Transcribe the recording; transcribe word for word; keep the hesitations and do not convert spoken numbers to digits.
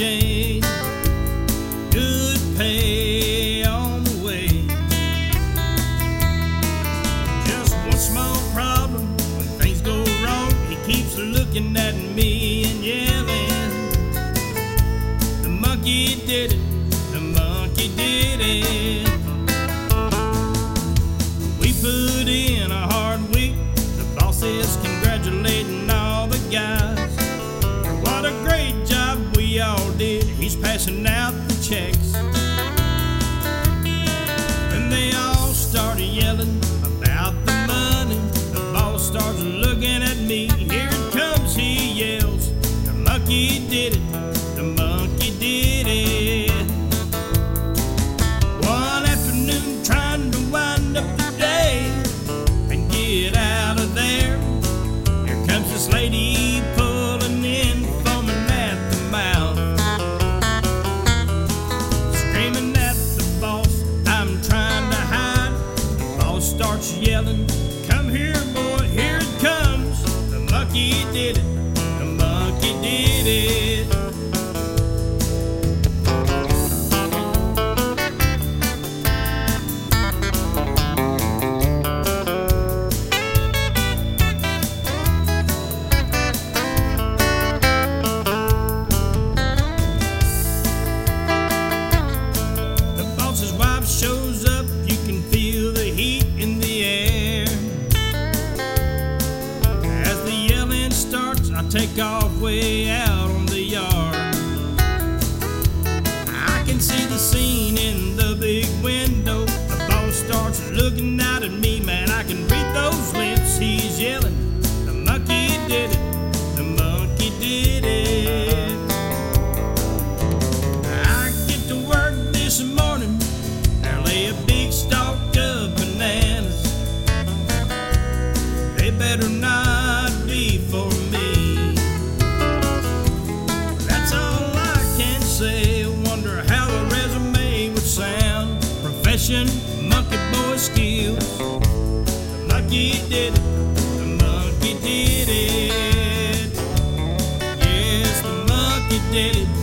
change, good pay on the way. Just one small problem, when things go wrong, he keeps looking at me and yelling, the monkey did it, the monkey did it. We put in a hard week, the boss is congratulating all the guys. What a great job we all did, he's passing out the checks. And they all started yelling about the money. The boss starts looking at me, here it comes, he yells, the monkey did it, the monkey did it. One afternoon trying to wind up the day and get out of there, here comes this lady pulling in, foaming at the mouth, screaming at the boss, I'm trying to hide. The boss starts yelling, come here boy, here it comes, the monkey did it, the monkey did it. Shows up, you can feel the heat in the air. As the yelling starts, I take off way out on the yard. I can see the scene in the big window. The boss starts looking out at me, man, I can read those lips. He's yelling, the monkey did it, the monkey did it. I get to work this morning, a big stalk of bananas, they better not be for me. That's all I can say, wonder how the resume would sound. Profession, monkey boy skills, the monkey did it, the monkey did it. Yes, the monkey did it.